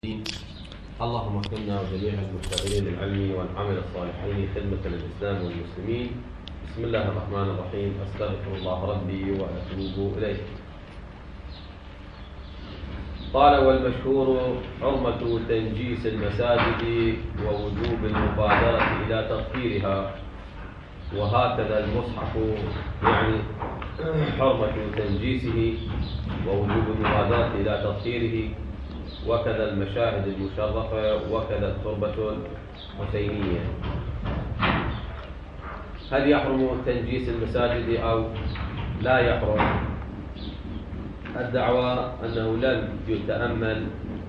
اللهم اكرمنا وجميع المشتغلين بالعلم والعمل الصالحين خدمة للإسلام والمسلمين. بسم الله الرحمن الرحيم. أستغفر الله ربي وأتوب إليه. قال: والمشهور حرمة تنجيس المساجد ووجوب المبادرة إلى تطهيرها، وهكذا المصحف يعني حرمة تنجيسه ووجوب المبادرة إلى تطهيره، وكذا المشاهد المشرفة، وكذا التربة الحسينية. هل يحرم تنجيس المساجد أو لا يحرم؟ الدعوة أنه لم يتأمل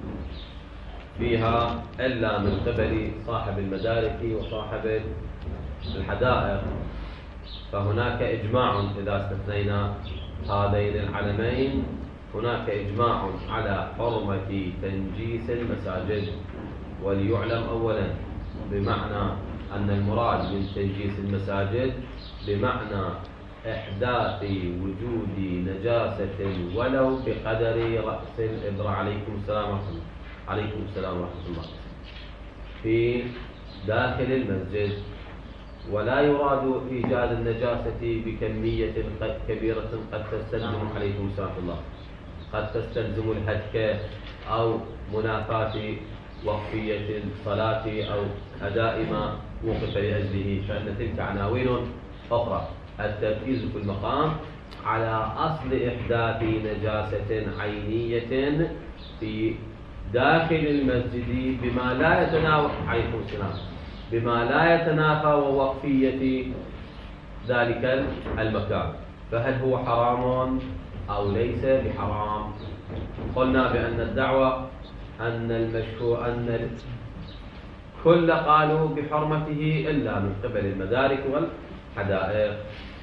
فيها إلا من قبل صاحب المدارك وصاحب الحدائق، فهناك إجماع إذا استثنينا هذين العلمين، هناك إجماع على حرمة تنجيس المساجد. وليعلم أولا بمعنى أن المراد من تنجيس المساجد بمعنى إحداث وجود نجاسة ولو بقدر رأس الإبرة. عليكم السلام ورحمة الله. عليكم السلام ورحمة الله. في داخل المسجد، ولا يراد إيجاد النجاسة بكمية كبيرة قد تستلزم، عليكم السلام ورحمة الله، قد تستلزم الهتك أو منافاة وقفية الصلاة أو أداء ما وقف لأجله، فإن تلك عناوين أخرى. التركيز في المقام على أصل إحداث نجاسة عينية في داخل المسجد بما لا يتناول، عليكم السلام، بما لا يتنافى ووقفية ذلك المكان، فهل هو حرام أو ليس بحرام؟ قلنا بأن الدعوة أن المشهور أن كل قالوا بحرمته إلا من قبل المدارك والحدائق.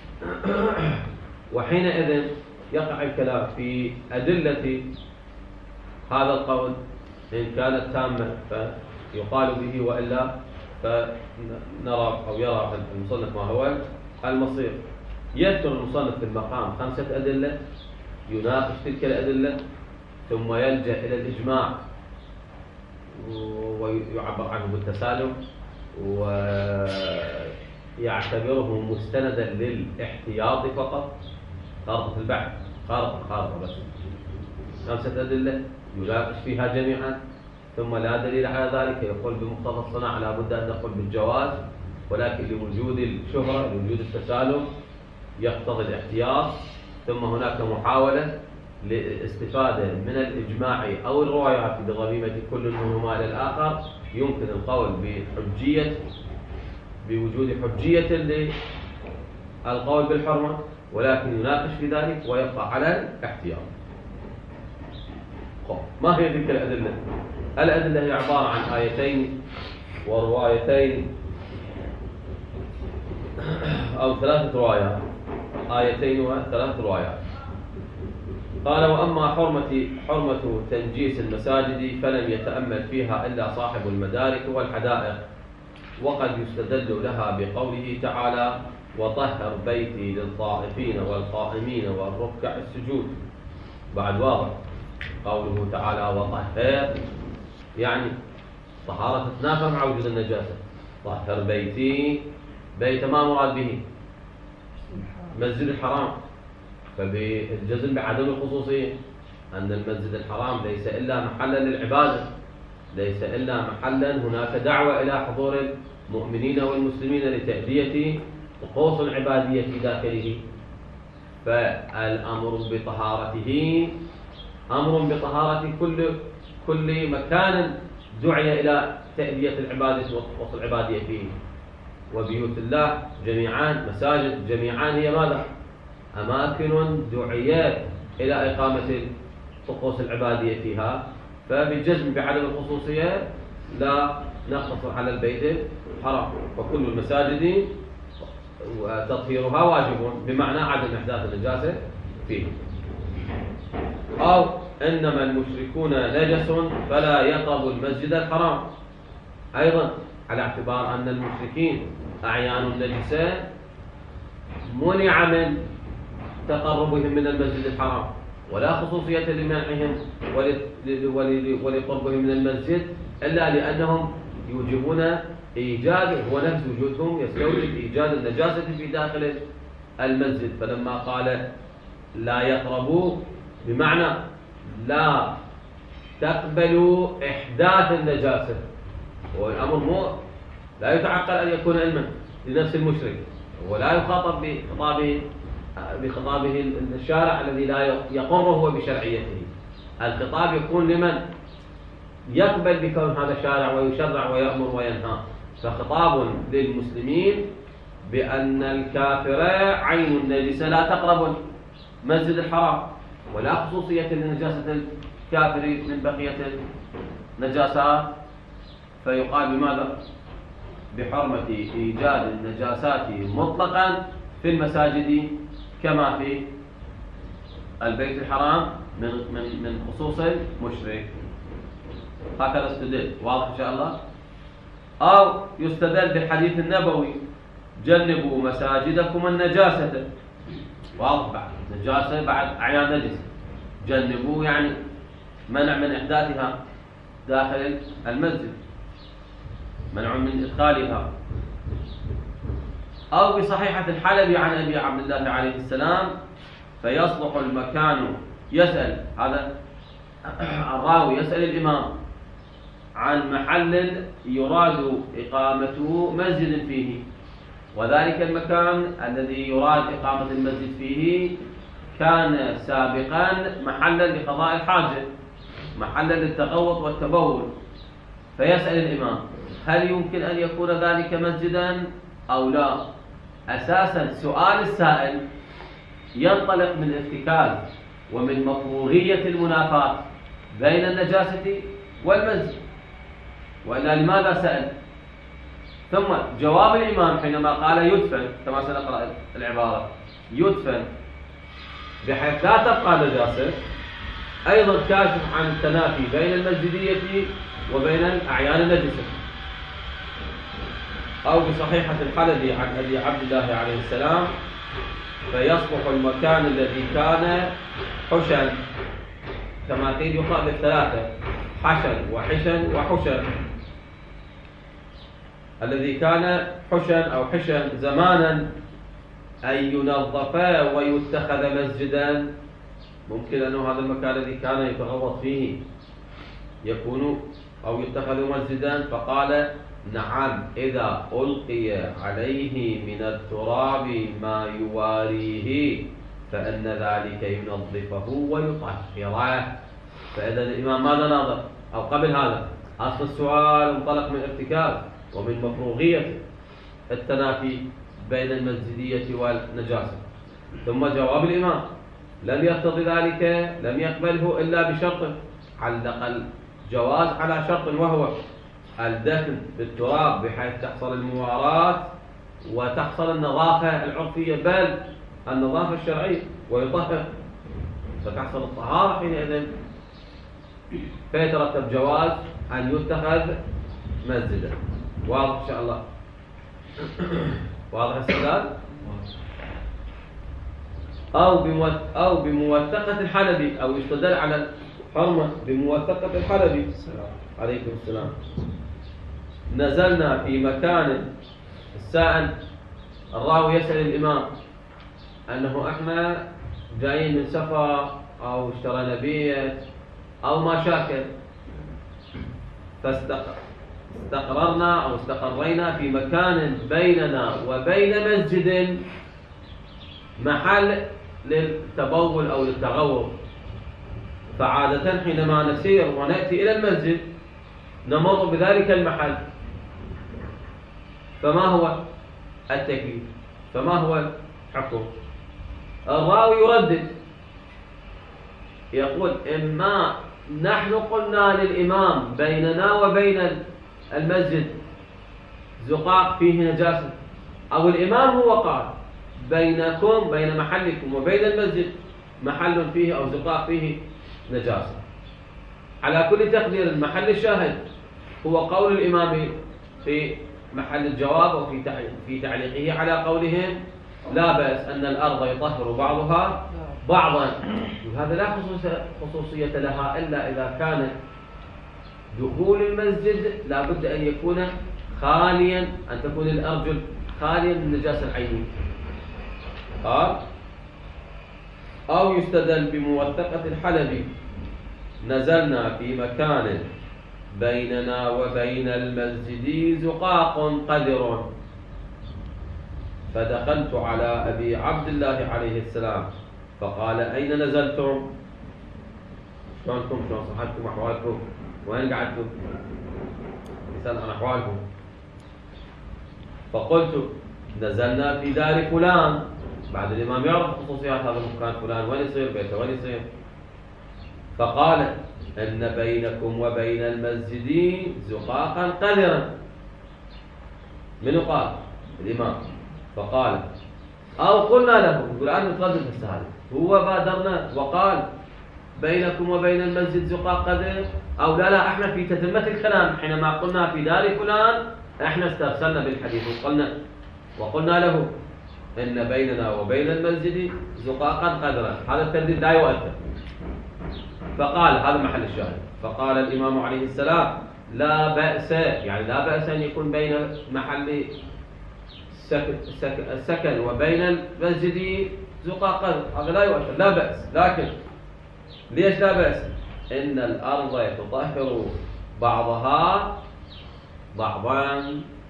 وحينئذ يقع الكلام في أدلة هذا القول، إن كانت تامة فيقال به، وإلا فنرى أو يرى المصنف ما هو المصير. يذكر المصنف في المقام 5 أدلة، يناقش تلك الأدلة، ثم يلجأ إلى الإجماع ويعبر عنه بالتسالم، ويعتبره مستندا للاحتياط فقط، خارطة البحث، خارطة بس 5 أدلة يناقش فيها جميعا، ثم لا دليل على ذلك يقول بمقتضى الصناعة لا بد أن نقول بالجواز، ولكن لوجود الشهرة لوجود التسالم يقتضي الاحتياط، ثم هناك محاولة للاستفادة من الإجماع أو الروايات بضميمة كل منهما إلى الآخر. يمكن القول بوجود حجية للقول بالحرمة، ولكن يناقش في ذلك ويبقى على الاحتياط. ما هي تلك الأدلة؟ الأدلة هي عبارة عن آيتين وروايتين أو 3 روايات، آيتين و3 روايات. قال: وأما حرمة تنجيس المساجد فلم يتأمل فيها إلا صاحب المدارك والحدائق، وقد يستدل لها بقوله تعالى: وطهر بيتي للطائفين والقائمين والركع السجود. بعد واضح قوله تعالى وطهر، يعني طهارة تتنافى مع وجود النجاسة. طهر بيتي، بيت ما مراد به مسجد الحرام، فبالجزم بعدم الخصوصية، أن المسجد الحرام ليس إلا محلا للعبادة، ليس إلا محلا هناك دعوة إلى حضور المؤمنين والمسلمين لتأدية طقوس العبادية في داخله، فالأمر بطهارته أمر بطهارة كل مكان دعي إلى تأدية العبادة وطقوس العبادية فيه. وبيوت الله جميعان، مساجد جميعان، هي ماذا؟ أماكن دعيات إلى إقامة طقوس العبادية فيها، فبالجزم بعدم الخصوصية لا نقتصر على البيت الحرام، فكل المساجد وتطهيرها واجب، بمعنى عدم إحداث النجاسة فيه. أو إنما المشركون نجس فلا يقربوا المسجد الحرام، أيضا على اعتبار أن المشركين أعيان نجسة منع من تقربهم من المسجد الحرام، ولا خصوصية لمنعهم ولقربهم من المسجد، إلا لأنهم يوجبون إيجاد، هو نفس وجودهم يستوجب إيجاد النجاسة في داخل المسجد. فلما قال لا يقربوا بمعنى لا تقبلوا إحداث النجاسة، والأمر لا يتعقل أن يكون علما لنفس المشرك، ولا يخاطب بخطابه الشارع الذي لا يقره بشرعيته. الخطاب يكون لمن يقبل بكون هذا الشارع ويشرع ويأمر وينهى. فخطاب للمسلمين بأن الكافر عين النجسة لا تقرب المسجد الحرام، ولا خصوصية لنجاسة الكافر من بقية النجاسات. فيقال بماذا؟ بحرمة إيجاد النجاسات مطلقا في المساجد كما في البيت الحرام من خصوص المشرك. هكذا استدل. واضح إن شاء الله؟ أو يستدل بالحديث النبوي جنبوا مساجدكم النجاسة. واضح، بعد نجاسة بعد أعيان نجس، جنبوا يعني منع من إحداثها داخل المسجد، منع من إدخالها. أو بصحيحة الحلبي عن أبي عبد الله عليه السلام فيصلح المكان، يسأل هذا الراوي يسأل الإمام عن محل يراد إقامته مسجد فيه، وذلك المكان الذي يراد إقامة المسجد فيه كان سابقا محلا لقضاء الحاجة، محلا للتغوط والتبول. فيسأل الإمام هل يمكن أن يكون ذلك مسجدا أو لا؟ أساسا سؤال السائل ينطلق من ارتكاز ومن مفروغية المنافاة بين النجاسة والمسجد، وإلا لماذا سأل؟ ثم جواب الإمام حينما قال يدفن، كما سنقرأ العبارة، يدفن بحيث لا تبقى نجاسة، أيضا كاشف عن التنافي بين المسجدية وبين الأعيان النجسة. أو بصحيحة الحلبي عن أبي عبد الله عليه السلام فيصبح المكان الذي كان حشا، كما قيل يقال بالثلاثة، حشا وحشا وحشا، الذي كان حشا أو حشا زمانا أن ينظف ويتخذ مسجدا. ممكن أنه هذا المكان الذي كان يتغوط فيه يكون أو يتخذ مسجدا. فقال نعم إذا ألقي عليه من التراب ما يواريه فإن ذلك ينظفه ويطهره. فإذا الإمام ماذا ناظر؟ أو قبل هذا أصل السؤال انطلق من ارتكاز ومن مفروغية التنافي بين المسجدية والنجاسة. ثم جواب الإمام لم يقتضي ذلك، لم يقبله إلا بشرط، علق الجواز على شرط وهو الدفن بالتراب بحيث تحصل المواراة وتحصل النظافة العرفية بل النظافة الشرعية ويطهر، فتحصل الطهارة حينئذ، فيترتب جواز أن يتخذ مسجدا. واضح إن شاء الله؟ واضح السؤال؟ أو بموثقة الحلبي، أو يستدل على الحرمة بموثقة الحلبي عليكم السلام. نزلنا في مكان، السائل الراوي يسأل الإمام أنه إحنا جايين من سفر أو اشترينا بيت أو ما شاكل، فاستقررنا أو استقرينا في مكان بيننا وبين مسجد محل للتبول أو للتغوط. فعادة حينما نسير ونأتي إلى المسجد نمر بذلك المحل، فما هو التكليف؟ فما هو الحكم؟ الراوي يردد يقول إما نحن قلنا للإمام بيننا وبين المسجد زقاق فيه نجاسة، أو الإمام هو قال بينكم بين محلكم وبين المسجد محل فيه أو زقاق فيه نجاسة. على كل تقدير المحل الشاهد هو قول الإمام في محل الجواب وفي تعليقه على قولهم لا بأس أن الأرض يطهر بعضها بعضا، وهذا لا خصوصية لها إلا إذا كان دخول المسجد لا بد أن يكون خاليا، أن تكون الأرجل خاليا من النجاسة العينية. قال: أو يستدل بموثقة الحلبي: نزلنا في مكان بيننا وبين المسجد زقاق قدر، فدخلت على أبي عبد الله عليه السلام فقال: أين نزلتم؟ شلونكم؟ شلون صحتكم؟ أحوالكم؟ وين قعدتم؟ يسأل عن أحوالكم. فقلت: نزلنا في دار فلان. بعد الإمام يعرف خصوصيات هذا المكان، فلان وين يصير، بيته وين يصير. فقال: إن بينكم وبين المسجد زقاقا قذرا. من قال؟ الإمام. فقال: أو قلنا له، يقول أنا متردد في السؤال، هو بادرنا وقال بينكم وبين المسجد زقاق قذر، أو لا احنا في تتمة الكلام حينما قلنا في دار فلان احنا استرسلنا بالحديث وقلنا له إن بيننا وبين المسجد زقاقا قذرا. هذا الترديد لا يؤثر. فقال، هذا محل الشاهد، فقال الإمام عليه السلام: لا بأس، يعني لا بأس أن يكون بين محل السكن وبين المسجد زقاق قذر، هذا لا يؤثر، لا بأس. لكن ليش لا بأس؟ إن الأرض يتطهر بعضها بعضا.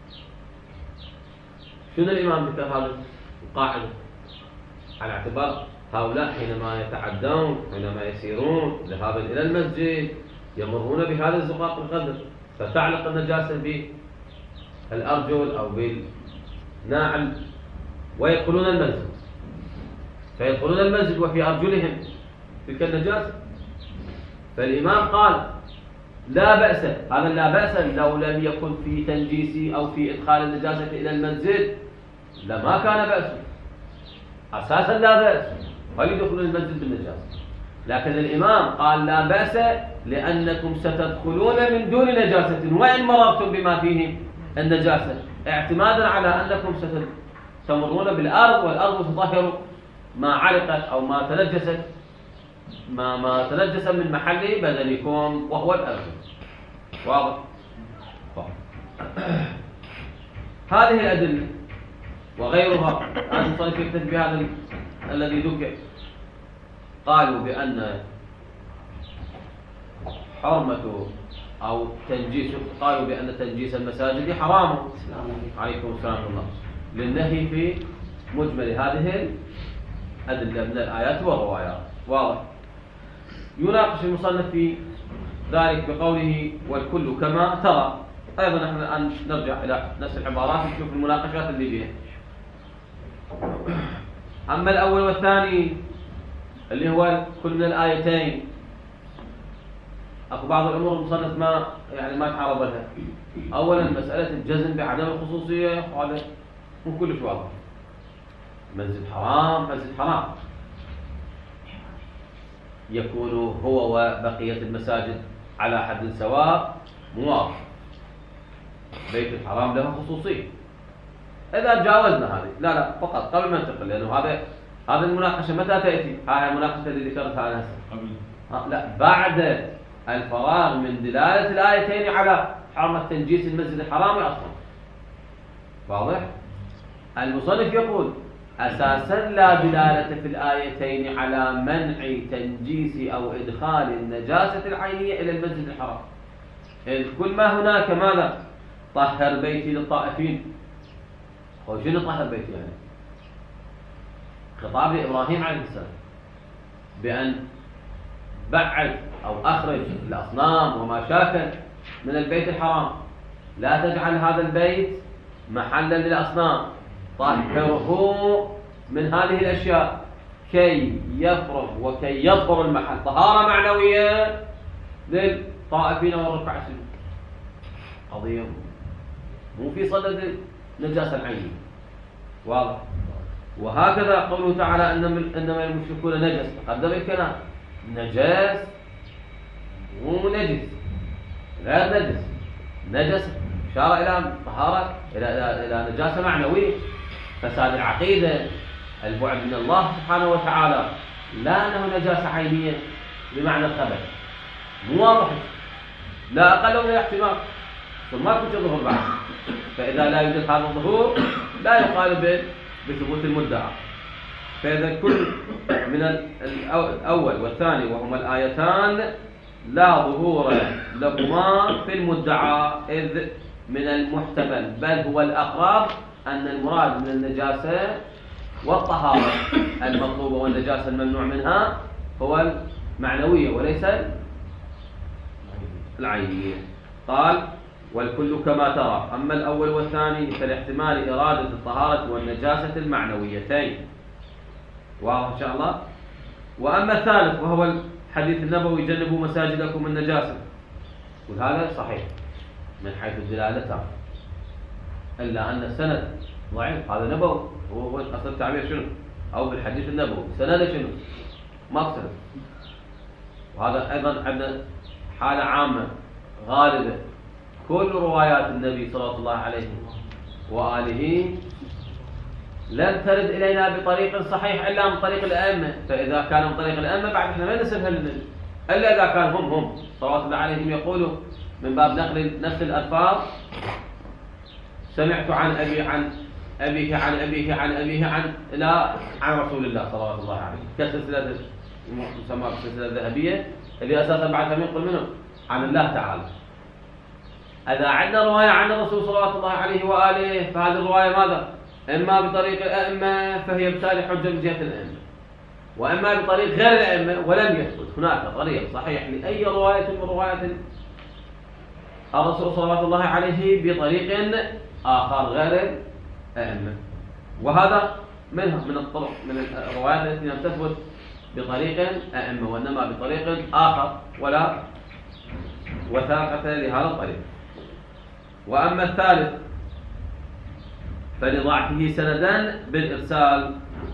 شنو الإمام ذكر هذه القاعدة؟ على اعتبار هؤلاء حينما يتعدون، حينما يسيرون ذهابا إلى المسجد يمرون بهذا الزقاق القذر، فتعلق النجاسة بالأرجل أو بالناعل ويدخلون المسجد، فيدخلون المسجد وفي أرجلهم تلك النجاسة. فالإمام قال: لا بأس. هذا لا بأس لو لم يكن في تنجيس أو في إدخال النجاسة إلى المسجد لما كان بأس، أساسا لا بأس، فليدخلوا المسجد بالنجاسة. لكن الإمام قال: لا بأس لأنكم ستدخلون من دون نجاسة وإن مررتم بما فيه النجاسة، اعتمادا على أنكم ستمرون بالأرض والأرض تطهر ما علقت أو ما تنجست، ما تنجس من محل بدنكم وهو الأرض. واضح؟ هذه الأدلة وغيرها هذا المصنف يكتفي بهذا الذي ذكر. قالوا بأن حرمة أو تنجيس، قالوا بأن تنجيس المساجد حرام. عليكم السلام ورحمة الله. للنهي في مجمل هذه الأدلة من الآيات والروايات. واضح؟ يناقش المصنف في ذلك بقوله: والكل كما ترى. أيضا نحن الآن نرجع إلى نفس العبارات نشوف المناقشات اللي فيها. أما الأول والثاني اللي هو كل من الآيتين، أكو بعض الأمور المصنف ما تعرض لها. أولا مسألة الجزم بعدم الخصوصية، هذا مو كلش واضح. مسجد حرام مسجد حرام، يكون هو وبقية المساجد على حد سواء، مو واضح. بيت الحرام له خصوصية. إذا جاوزنا هذه لا فقط قبل ما ننتقل، لأنه هذا المناقشة متى تأتي؟ هاي المناقشة اللي ذكرتها أنا هسه. لا، بعد الفراغ من دلالة الآيتين على حرمة تنجيس المسجد الحرام أصلا. واضح؟ المصنف يقول: أساسا لا دلالة في الآيتين على منع تنجيس أو إدخال النجاسة العينية إلى المسجد الحرام، إذ كل ما هناك ماذا؟ طهر بيتي للطائفين. وشنو طهر بيتي يعني؟ خطاب لإبراهيم عليه السلام بأن بعد أو أخرج الأصنام وما شاكل من البيت الحرام، لا تجعل هذا البيت محلا للأصنام، طهره من هذه الأشياء كي يفرغ وكي يظهر المحل طهارة معنوية للطائفين والركع السجود. قضية مو في صدد النجاسة العينية. واضح؟ وهكذا قوله تعالى: إنما المشركون نجس. تقدم الكلام نجاس مو نجس، غير نجس. نجس إشارة إلى طهارة، إلى نجاسة معنوية، فساد العقيدة، البعد من الله سبحانه وتعالى. لا أنه نجاسة عينية بمعنى الخبث، مو واضح، لا أقل ولا احتمال، ثم ما كنت ظهور بعد. فإذا لا يوجد هذا الظهور لا يقال بثبوت المدعى. فإذا كل من الأول والثاني وهما الآيتان لا ظهور لهما في المدعى، إذ من المحتمل بل هو الأقرب أن المراد من النجاسة والطهارة المطلوبة والنجاسة الممنوع منها هو المعنوية وليس العينية. قال والكل كما ترى. أما الأول والثاني فالاحتمال إرادة الطهارة والنجاسة المعنويتين، واضح إن شاء الله. وأما الثالث وهو الحديث النبوي جنبوا مساجدكم النجاسة، وهذا صحيح من حيث الدلالة، إلا أن السند ضعيف. هذا نبوي، هو أصل التعبير شنو؟ أو بالحديث النبوي سند شنو؟ مقصد. وهذا أيضا عندنا حالة عامة غالبة، كل روايات النبي صلى الله عليه وآله لم ترد إلينا بطريق صحيح إلا من طريق الأئمة. فإذا كان من طريق الأئمة بعد إحنا ما نسلها للنبي إلا إذا كان هم صلوات الله عليهم يقولوا من باب نقل نفس الألفاظ، سمعت عن أبي عن أبيه عن أبيه عن أبيه عن رسول الله صلوات الله عليه، كسلسلة مسمى السلسلة الذهبية اللي أساسا بعدها ينقل منه عن الله تعالى. إذا عندنا رواية عن الرسول صلوات الله عليه وآله فهذه الرواية ماذا؟ إما بطريق الأئمة فهي بالتالي حجة من جهة الأئمة، وإما بطريق غير الأئمة ولم يثبت هناك طريق صحيح لأي رواية من رواية الرسول صلوات الله عليه بطريق آخر غير الأئمة. وهذا منها من الطرق من الروايات التي لم تثبت بطريق أئمة وإنما بطريق آخر ولا وثاقة لهذا الطريق. وأما الثالث فلضعفه سندا بالإرسال،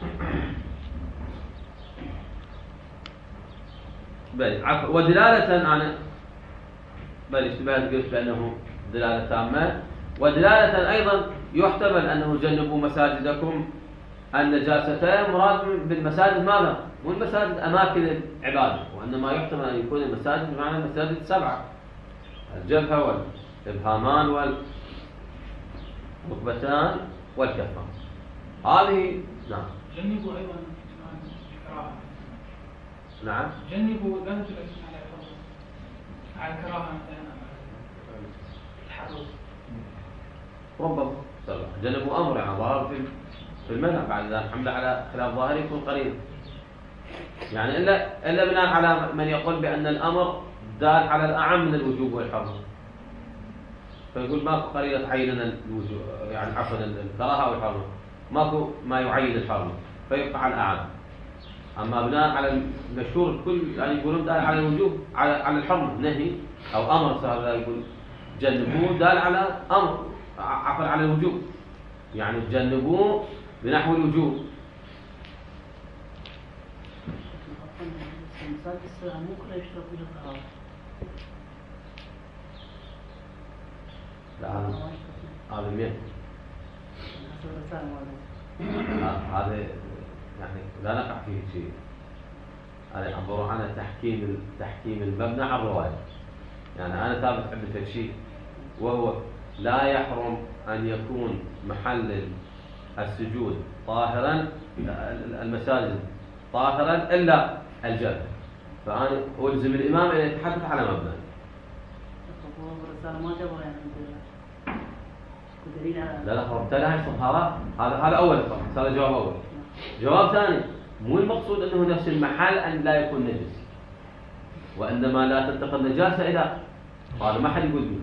ودلالة أنا اشتباهات قلت بأنه دلالة تامة، ودلالة أيضا يحتمل أنه جنبوا مساجدكم النجاسة مراد بالمساجد ماذا؟ مو المساجد أماكن العبادة، وإنما يحتمل أن يكون المساجد بمعنى المساجد السبعة، الجبهة والإبهامان والركبتان والكفان. هذه نعم. جنبوا أيضا الكراهة. نعم. جنبوا لا تدل على الحظ على الكراهة مثلا الحرز. ربما جنبوا أمر يعني ظاهر في المنع، بعد ذلك الحمد على خلاف ظاهر يكون قريب، يعني إلا بناء على من يقول بأن الأمر دال على الأعم من الوجوب والحرم، فيقول ماكو قرينة تعين الوجوب يعني عفوا الكراهة أو الحرمة، ماكو ما يعين الحرمة فيبقى على الأعم. أما بناء على المشهور الكل يعني يقولون دال على الوجوب على الحرمة نهي أو أمر، صار يقول جنبوه دال على أمر عفوا على الوجوب، يعني جنبوه بنحو الوجوب. لا هذا مين؟ هذا يعني لا نقع فيه شيء، هذا عبارة عن تحكيم المبنى على الرواية. يعني أنا ثابت عندي شيء وهو لا يحرم أن يكون محل السجود طاهرا، المساجد طاهرا إلا الجبهة، فأنا ألزم الإمام أن يتحدث على مبنى. لا فبالتالي الطهارة هذا أول هذا جواب أول. جواب ثاني، مو المقصود أنه نفس المحل أن لا يكون نجس، وإنما لا تنتقل نجاسة إذا هذا ما حد يقول منه.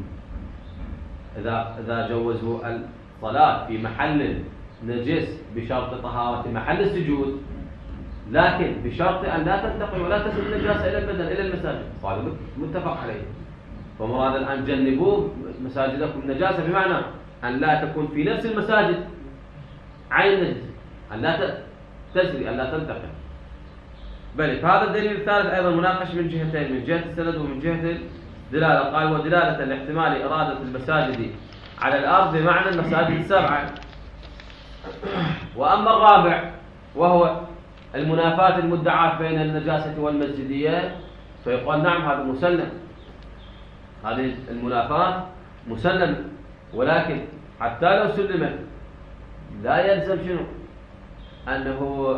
إذا جوزوا الصلاة في محل نجس بشرط طهارة محل السجود، لكن بشرط أن لا تنتقل ولا تصل النجاسة إلى البدن إلى المساجد، هذا متفق عليه. فمراد الآن جنبوه مساجدكم النجاسة بمعنى أن لا تكون في نفس المساجد عين نجس، أن لا تجري أن لا تنتقل. بل فهذا الدليل الثالث أيضا مناقش من جهتين، من جهة السند ومن جهة الدلالة. قال ودلالة الاحتمال إرادة المساجد على الأرض بمعنى المساجد السبعة. وأما الرابع وهو المنافاة المدعاة بين النجاسة والمسجدية فيقال نعم هذا مسلم، هذه المنافاة مسلمة، ولكن حتى لو سلمت لا يلزم شنو؟ أنه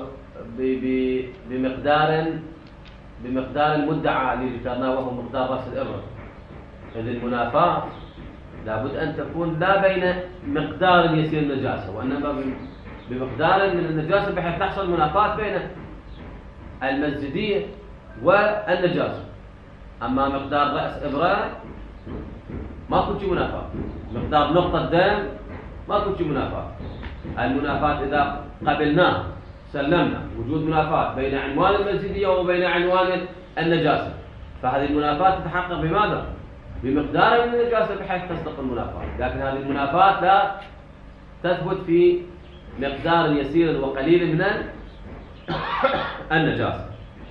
بمقدار المدعى اللي ذكرناه وهو مقدار رأس الإبرة. إذ المنافاة لابد أن تكون لا بين مقدار يسير النجاسة وإنما بمقدار من النجاسة بحيث تحصل منافاة بين المسجدية والنجاسة. أما مقدار رأس إبرة ما تكون منافاة، مقدار نقطة دم ما تكون منافاة. المنافاة إذا قبلناه سلمنا وجود منافاة بين عنوان المسجدية وبين عنوان النجاسة، فهذه المنافاة تتحقق بماذا؟ بمقدار من النجاسة بحيث تصدق المنافاة. لكن هذه المنافاة لا تثبت في مقدار يسير وقليل من النجاسة.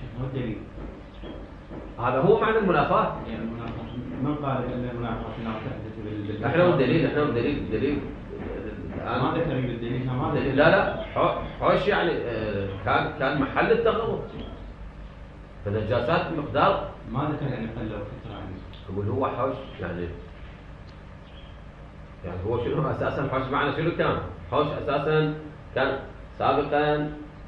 هذا هو معنى المنافاة. من قال ان المنافاة لا تحدث احنا والدليل ما ذكر بالدليل ما ذكر. لا حوش يعني كان محل التغوط، فالنجاسات بمقدار ما ذكر يعني قل وكثر يعني. يقول هو حوش يعني هو شنو اساسا حوش معنى شنو كان؟ حوش اساسا كان سابقا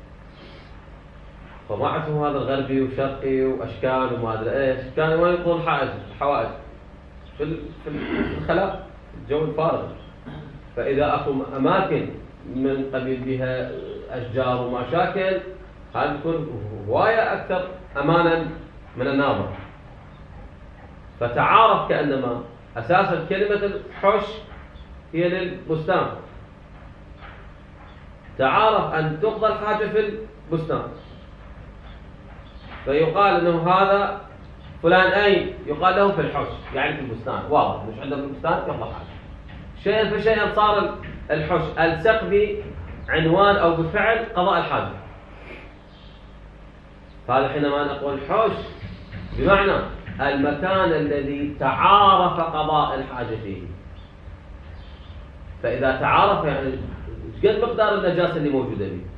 طباعته هذا الغربي وشرقي واشكال وما ادري ايش، كانوا وين يقولون حوائج في الخلاء الجو الفارغ. فاذا اكو اماكن من قبيل بها اشجار ومشاكل هذا تكون هوايه اكثر امانا من الناظر. فتعارف كانما اساسا كلمه الحوش هي للبستان، تعارف ان تقضى الحاجه في البستان، فيقال انه هذا فلان اين؟ يقال له في الحوش يعني في البستان، واضح مش عنده في البستان يقضى حاجه. شيئا فشيئا صار الحوش الصق بعنوان او بفعل قضاء الحاجه. فهذا حينما نقول حوش بمعنى المكان الذي تعارف قضاء الحاجه فيه. فاذا تعارف يعني قد مقدار النجاسه اللي موجوده به،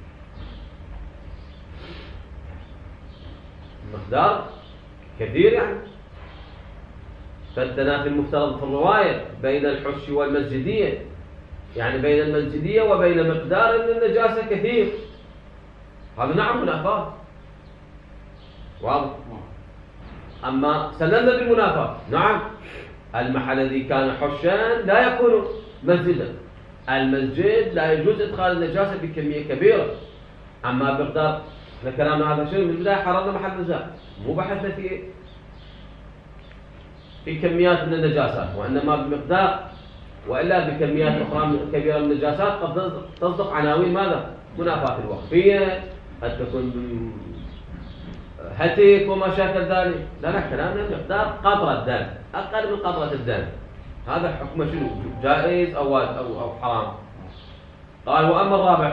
مقدار كثير يعني. فالتنافي المفترض في الرواية بين الحش والمسجدية يعني بين المسجدية وبين مقدار من النجاسة كثير، هذا نعم منافاة واضح. أما سلمنا بالمنافاة نعم المحل الذي كان حشا لا يكون مسجدا، المسجد لا يجوز إدخال النجاسة بكمية كبيرة. أما بمقدار كلامنا هذا شيء من البداية حررنا محل نزاع، مو بحثنا في كميات من النجاسات وإنما بمقدار، وإلا بكميات أخرى كبيرة من النجاسات قد تصدق عناوين ماذا؟ منافاة الوقفية، قد تكون هتك وما شاكل ذلك. لا كلامنا بمقدار قطرة دم، أقل من قطرة الدم، هذا حكمه شنو؟ جائز أو حرام. قال وأما الرابع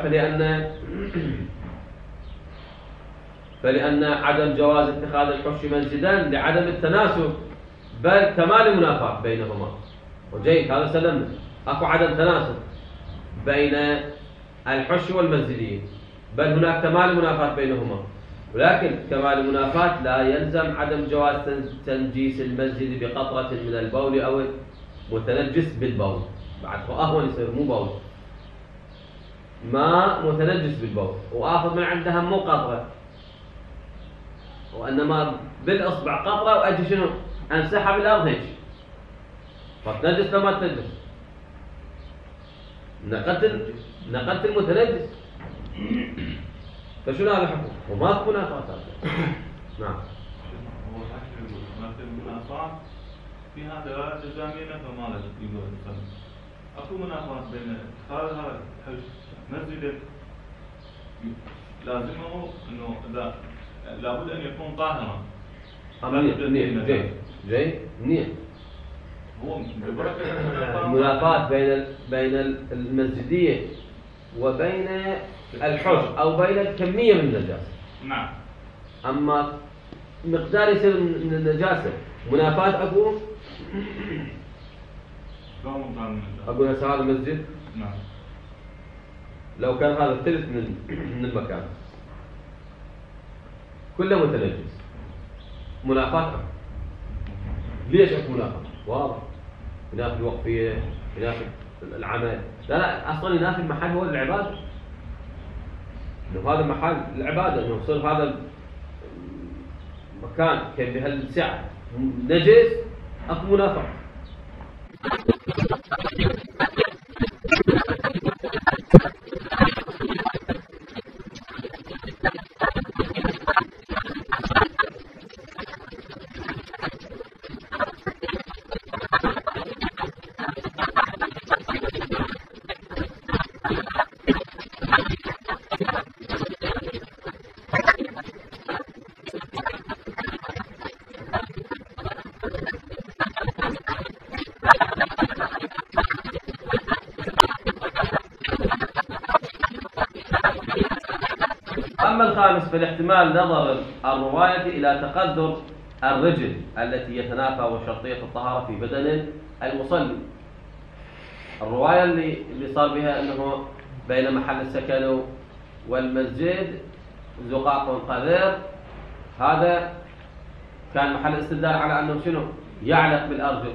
فلأن عدم جواز اتخاذ الحش مسجدا لعدم التناسب بل كمال منافاة بينهما. وجيد هذا سلمنا، اكو عدم تناسب بين الحش والمسجدية، بل هناك كمال منافاة بينهما، ولكن كمال المنافاة لا يلزم عدم جواز تنجيس المسجد بقطرة من البول أو متنجس بالبول. بعد أهون يصير مو بول، ما متنجس بالبول وآخذ من عندها مو قطرة وإنما بالإصبع قطرة وأجي شنو؟ أنسحب الأرض هيك، فتنجس لو ما تنجس؟ نقلت المتنجس، فشنو هذا الحكم؟ وما تكون منافاة. نعم. هو حكي يقول المنافاة فيها دلالة الزامية فما لا يقول أكو منافاة بين اتخاذ هذا الحج مسجد لازمه إنه إذا لابد أن يكون طاهرا. جيد منيح. هو المنافاة بين المسجدية وبين الحج أو بين الكمية من النجاسة. نعم. أما مقدار يصير من النجاسة منافاة أقول هذا المسجد. نعم. لو كان هذا الثلث من المكان كله متنجس منافاة. ليش أكو منافاة؟ واضح، ينافي الوقفية، ينافي العمل. لا أصلا ينافي المحل هو العبادة، إنه هذا محل العبادة، إنه يصير هذا مكان كان بهالسعة نجس، أكو منافاة. أما الخامس فالاحتمال نظر الرواية إلى تقدر الرجل التي يتنافى وشرطية الطهارة في بدن المصلي. الرواية اللي صار بها أنه بين محل السكن والمسجد زقاق قذر، هذا كان محل الاستدلال على أنه شنو؟ يعلق بالأرجل.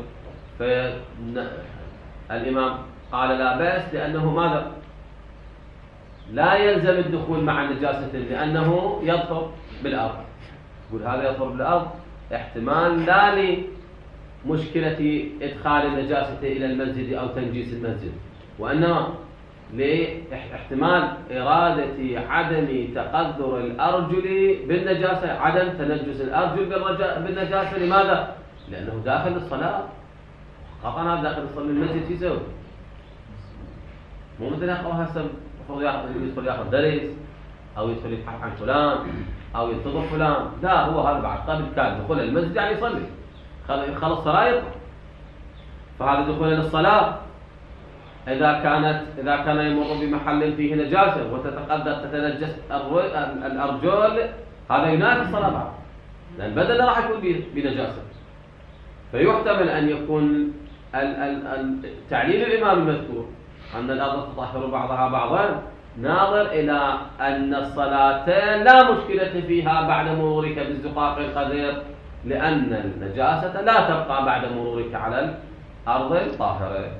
فالإمام قال لا بأس، لأنه ماذا؟ لا يلزم الدخول مع نجاسة، لأنه يطهر بالأرض. يقول هذا يطهر بالأرض احتمال لا لمشكلة إدخال النجاسة إلى المسجد أو تنجيس المسجد، وإنما لاحتمال إرادة عدم تقدر الأرجل بالنجاسة، عدم تنجس الأرجل بالنجاسة. لماذا؟ لأنه داخل الصلاة، خطأنا داخل الصلاة المسجد في سوء، مو مثل أخوة هسه يدخل ياخذ درس او يدخل يبحث عن فلان او ينتظر فلان. لا، هو هذا بعد قبل كان دخول المسجد يعني يصلي، خلص الصلاه يطلع. فهذا دخول للصلاه اذا كان يمر بمحل فيه نجاسه وتتقدر تتنجس الارجل، هذا ينافي الصلاه بعد، لان بدل راح يكون بنجاسه. فيحتمل ان يكون تعليل الامام المذكور أن الأرض تطهر بعضها بعضا ناظر إلى أن الصلاتين لا مشكلة فيها بعد مرورك بالزقاق القذر، لأن النجاسة لا تبقى بعد مرورك على الأرض الطاهرة.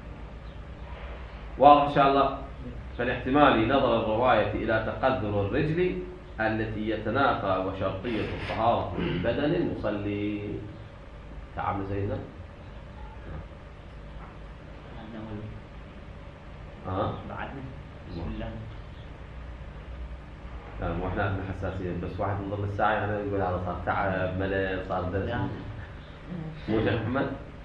واضح إن شاء الله. فالاحتمال نظر الرواية إلى تقدر الرجل التي يتنافى وشرطية الطهارة من بدن المصلي. تعب زينا. بعدنا بسم الله. لا مو احنا عندنا حساسية، بس واحد من ضمن الساعة يعني يقول هذا صار تعب ملل صار درس. مو شيخ محمد؟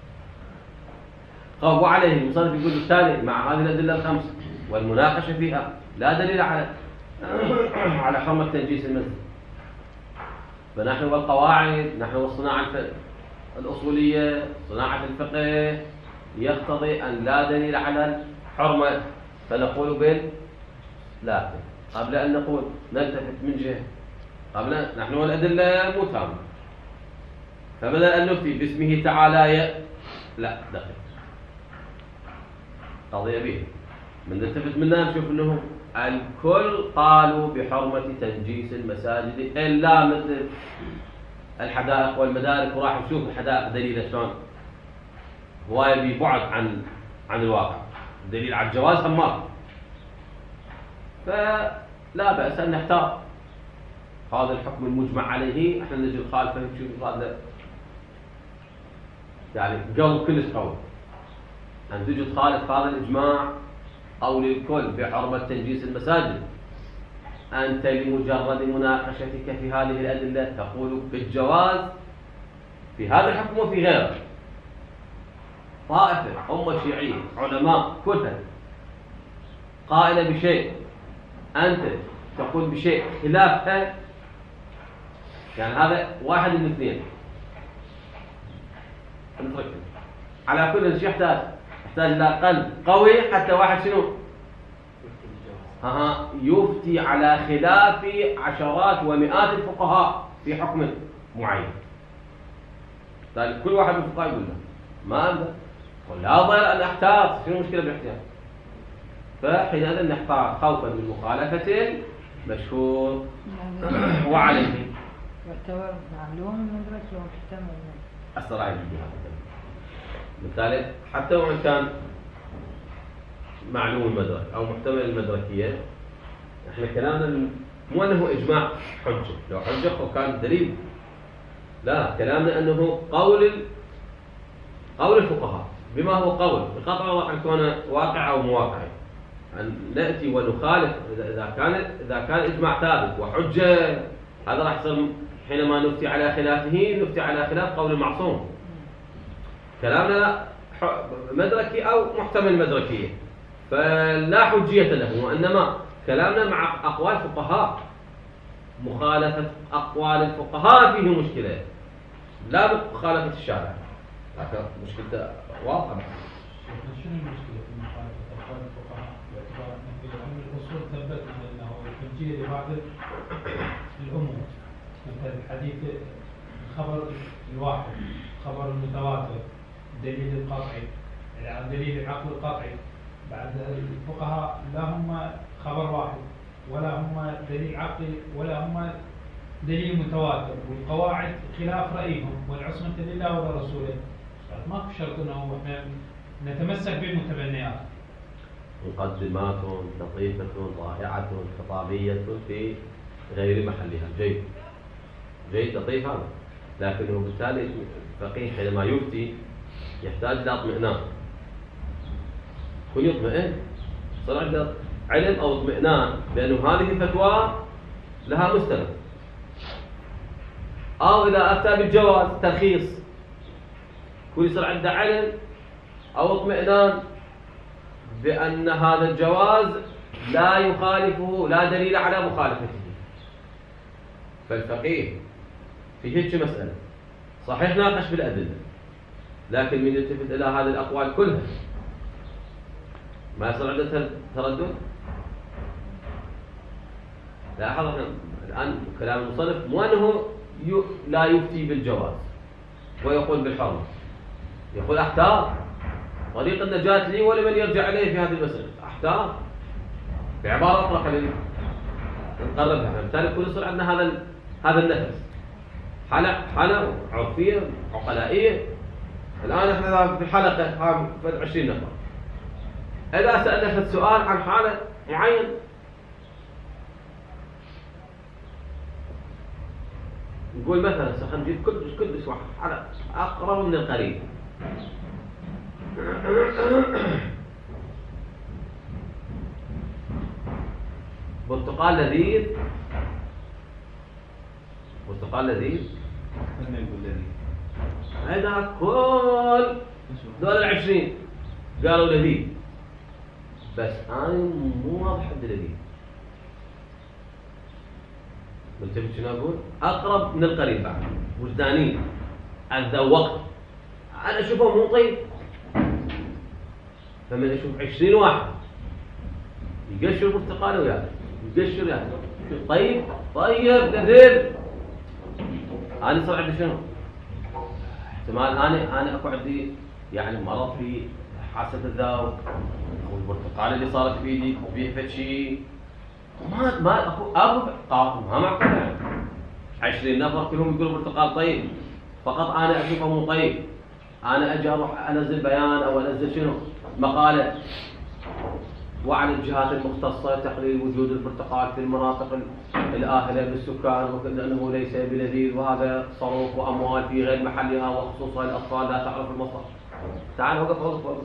قال وعليه المصنف يقول الثاني مع هذه الأدلة الخمسة والمناقشة فيها لا دليل على حرمة تنجيس المسجد. فنحن والقواعد، نحن والصناعة الأصولية، صناعة الفقه يقتضي أن لا دليل على حرمة، فنقول لا قبل أن نقول نلتفت من جهة قبل نحن والأدلة مو تامة. فبدل أن نفتي باسمه تعالى لا دقيق قضية به من نلتفت منها نشوف أنه الكل قالوا بحرمة تنجيس المساجد إلا مثل الحدائق والمدارك، وراح نشوف الحدائق دليل شلون هواية ببعد عن الواقع، دليل على الجواز همار. فلا بأس أن نختار هذا الحكم المجمع عليه، احنا نجي نخالفه نشوف هذا يعني قول كلش قوي، أن تجي تخالف هذا الإجماع أو للكل بحرمة تنجيس المساجد. أنت لمجرد مناقشتك في هذه الأدلة تقول بالجواز في هذا الحكم وفي غيره. طائفة أمة شيعية علماء كتب قائلة بشيء، أنت تقول بشيء خلافها، يعني هذا واحد من اثنين. نتركه على كل شيء يحتاج إلى قلب قوي حتى واحد شنو يفتي على خلاف عشرات ومئات الفقهاء في حكم معين. طيب كل واحد من الفقهاء يقول له ما أقدر ولا ضير أن أحتاط، شنو المشكلة بالاحتياط؟ فحينئذ نحتاط خوفا من مخالفة المشهور وعليه يعتبر معلوم المدرك لو محتمل الصراحة يجي هذا بالتالي حتى وإن كان معلوم المدرك أو محتمل المدركية، إحنا كلامنا مو أنه إجماع حجة، لو حجة وكان دليل، لا، كلامنا أنه قول الفقهاء. بما هو قول بقطع راح يكون واقع أو مواقعي، أن نأتي ونخالف إذا كان إجماع ثابت وحجة، هذا راح يصير حينما نفتي على خلافه نفتي على خلاف قول المعصوم. كلامنا مدركي أو محتمل مدركية، فلا حجية له، وإنما كلامنا مع أقوال فقهاء، مخالفة أقوال الفقهاء فيه مشكلة، لا مخالفة الشارع، لكن مشكلته واضحة. شنو المشكلة في مخالفة أقوال الفقهاء؟ باعتبار أن في علم الأصول ثبتنا أنه الحجية لبعض الأمور، مثل الحديث الخبر الواحد، خبر المتواتر، دليل القطعي، يعني دليل العقل القطعي. بعد الفقهاء لا هم خبر واحد ولا هم دليل عقلي ولا هم دليل متواتر، والقواعد خلاف رأيهم، والعصمة لله ولرسوله. ما في شرط انه احنا نتمسك بالمتبنيات. مقدمات لطيفة رائعة خطابية في غير محلها، جيد لطيف هذا، لكنه بالتالي الفقيه حينما يفتي يحتاج إلى اطمئنان، كن يطمئن، صار عنده علم أو اطمئنان بأنه هذه فتوى لها مستند، أو إذا أفتى بالجواز ترخيص، كل يصير عنده علم أو اطمئنان بأن هذا الجواز لا يخالفه، لا دليل على مخالفته. فالفقيه في هيك مسألة صحيح ناقش بالأدلة، لكن من يلتفت إلى هذه الأقوال كلها ما يصير عنده تردد. لاحظ الآن كلام المصنف مو أنه لا يفتي بالجواز ويقول بالحرمة، يقول أحتار، طريق النجاة لي ولمن يرجع إليه في هذه المسألة، أحتار بعبارة أخرى خلينا نقربها. بالتالي كل يصير عندنا هذا النفس، حالة عرفية عقلائية. الآن احنا في الحلقة في 20 نفر، إذا سألنا في السؤال عن حالة معين نقول مثلا خلينا نجيب كل واحد على أقرب من القريب. برتقال لذيذ، برتقال لذيذ، هذا كل دول 20 قالوا لذيذ، بس أنا مو واضح حد لذيذ. منتبه شنو أقول؟ أقرب من القريب بعد، وجداني أتذوقت، أنا أشوفه مو طيب. فمن أشوف 20 واحد يقشر برتقال وياه، يقشر يعني طيب لذيذ، أنا صار عندي شنو؟ احتمال أنا أكو عندي يعني مرض في حاسة الذوق، أو البرتقال اللي صارت في إيدي بيهفت شيء، ما أكو قاطم، ما معقول يعني 20 نفر كلهم يقولوا برتقال طيب، فقط أنا أشوفه مو طيب. أنا أجي أروح أنزل بيان أو أنزل شنو مقالة وعن الجهات المختصة تقليل وجود البرتقال في المناطق الآهلة بالسكان، وأنه ليس بلذيذ، وهذا صروف وأموال في غير محلها، وخصوصا الأطفال لا تعرف المصرف. تعال وقف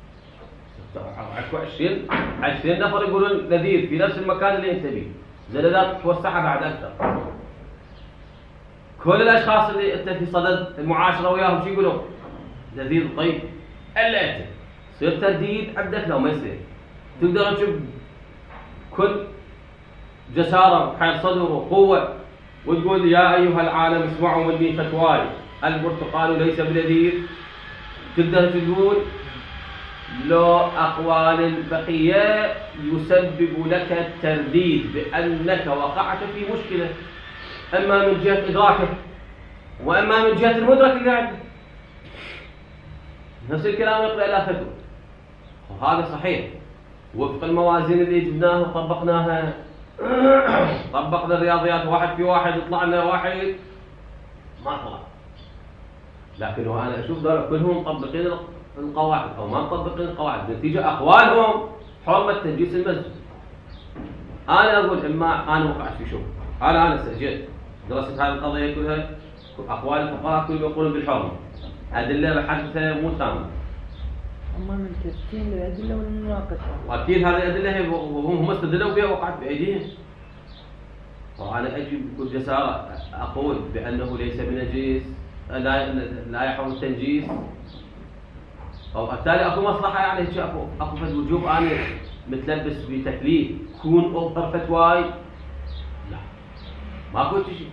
20 نفر يقولون لذيذ في نفس المكان اللي انت فيه، زلزال توسعها بعد أكثر. كل الأشخاص اللي انت في صدد المعاشرة وياهم شو يقولون؟ لذيذ طيب، إلا أنت صير ترديد عندك لو ما يصير. تقدر تشوف كل جسارة بحيث صدر وقوة وتقول يا أيها العالم اسمعوا مني فتواي، البرتقال ليس بلذيذ. تقدر تقول لو أقوال البقية يسبب لك الترديد بأنك وقعت في مشكلة، أما من جهة إدراكك وأما من جهة المدرك اللي عندك. نفس الكلام يقرأ إلى فتوى، وهذا صحيح وفق الموازين اللي جبناها وطبقناها. طبقنا الرياضيات واحد في واحد، يطلع لنا واحد ما طلع. لكن انا اشوف ذولا كلهم مطبقين القواعد او ما مطبقين القواعد، نتيجه اقوالهم حرمه تنجيس المسجد. انا اقول اما انا وقعت في شبهه، انا استأجرت درست هذه القضيه كلها، اقوال الفقهاء كلهم يقولون بالحرمه، ادله بحثها مو تامه. أما من تسكين الأدلة والمناقشة. واكيد هذه الادله هم استدلوا بها وقعت بايديهم. وانا اجي بكل جساره اقول بانه ليس بنجيس، لا يحرم التنجيس، او بالتالي اكو مصلحه يعني اكو فد وجوب انا متلبس بتكليف كون اوفر فتواي؟ لا ماكو شيء.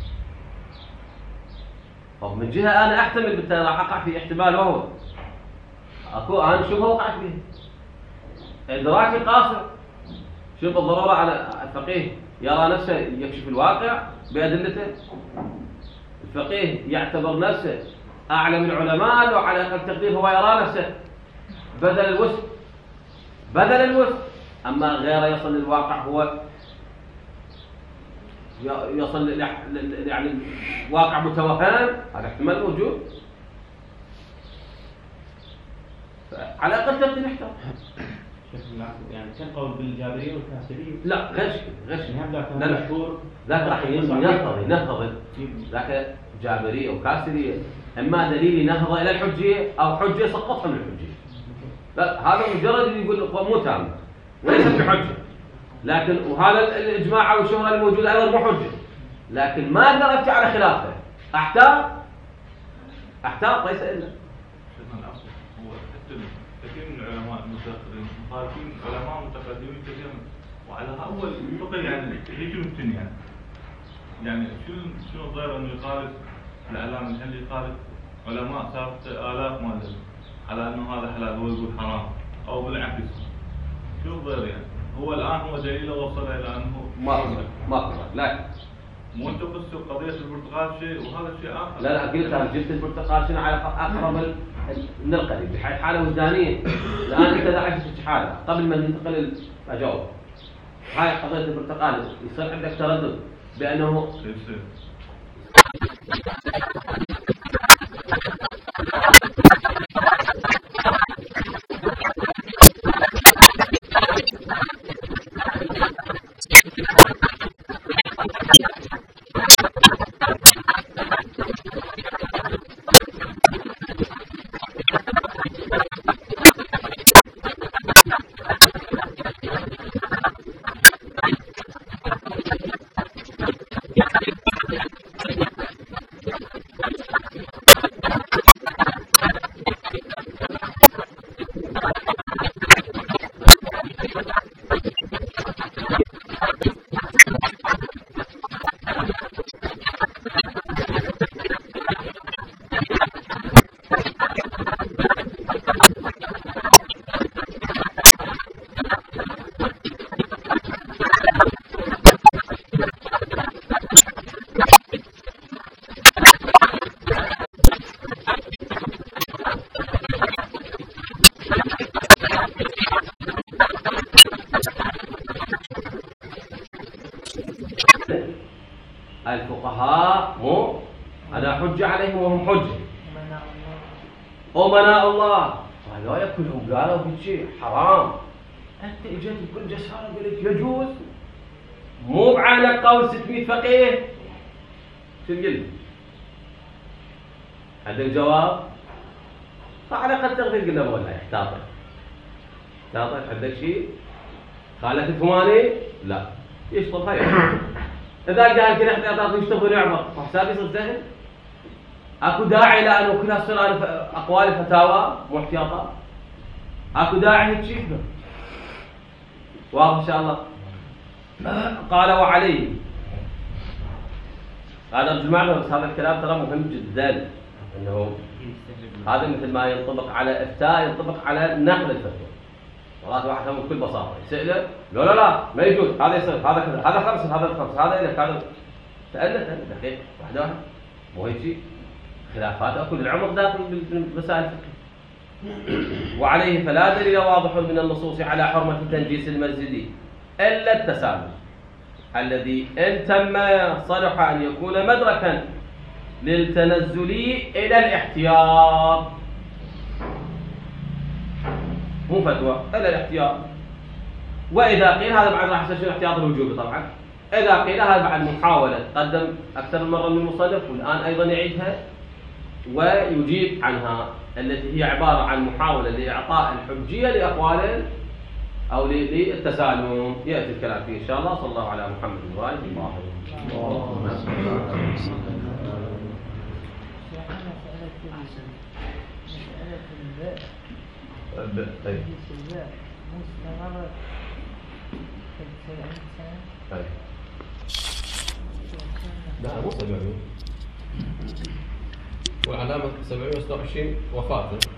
طب من جهه انا احتمل بالتالي راح اقع في احتمال وهو اكو انا شبهه وقعت به. ادراكي قاصر. شوف الضروره على الفقيه يرى نفسه يكشف الواقع بادلته. الفقيه يعتبر نفسه اعلى من العلماء، لو على اقل تقدير هو يرى نفسه بدل الوسط. اما غيره يصل للواقع هو يصل يعني واقع متوهم، هذا احتمال موجود. على اقل تقدير نحتاج. يعني كان قول بالجابريه والكاسريه؟ لا غش لا ذاك راح ينهض ذاك جابريه وكاسريه، اما دليل ينهض الى الحجيه او حجه سقطها من الحجيه. لا هذا مجرد يقول مو تام وليس بحجه، لكن وهذا الاجماع او الشهره الموجوده ايضا مو حجه، لكن ما اقدر افتي على خلافه. احتاط ليس الا هو كثير من العلماء المتاخرين مخالفين علماء متقدمين كثيرا، وعلى اول فقه يعني يجوا يمكن يعني شنو الضير انه يخالف الاعلام الحلي، يخالف علماء صارت الاف ما ادري على انه هذا حلال هو يقول حرام، او بالعكس. شو الضير يعني؟ هو الان هو دليله وصل الى انه ما لا مو انتم قصوا قضيه البرتقال شيء وهذا شيء اخر. لا قلت انا جبت البرتقال شنو على اقرب من القريب بحاله وجدانيه. الان انت داعي في حاله قبل ما ننتقل اجاوب. هاي قضيه البرتقال يصير عندك تردد بانه الفقهاء مو أنا حجة عليهم وهم حجة أمناء الله. هذول كلهم قالوا بشيء حرام، أنت إجيت بكل جسارة قلت يجوز، مو بعينك قول 600 فقيه. شو تقول؟ عندك جواب؟ فعلى قد تقدير قلنا والله احتاطك عندك شيء؟ خالك الفماني؟ لا يشطب هاي. إذا قال كذا احتياطات يشتغل يعبر حسابي صرت زين؟ اكو داعي لانه كلها تصير اقوال فتاوى مو احتياطات؟ اكو داعي هيك شيء؟ واضح ان شاء الله. قال وعليه هذا الجماعه، بس هذا الكلام ترى مهم جدا، انه هذا مثل ما ينطبق على افتاء ينطبق على نقل الفتوى. مرات واحد بكل بساطه يساله لا ما يجوز، هذا يصير، هذا كذا، هذا خمس، هذا الخمس، هذا لك، هذا تألف دقيقه واحده مو هيك شيء. خلافات اكو العمق داخل بالمسائل الفقهيه. وعليه فلا دليل واضح من النصوص على حرمه تنجيس المسجد الا التسامح الذي ان تم صلح ان يكون مدركا للتنزل إلى الاحتياط، مو فتوى، إلى الاحتياط. وإذا قيل هذا بعد راح يصير شنو الاحتياط الوجوبي طبعا. إذا قيل هذا بعد محاولة تقدم أكثر من مرة من المصنف والآن أيضا يعيدها ويجيب عنها، التي هي عبارة عن محاولة لإعطاء الحجية لأقوال أو للتسالم، يأتي الكلام فيه إن شاء الله. صلى الله على محمد وآله الطاهرين. طيب. لا مو 700 والعلامة 726 وفاته.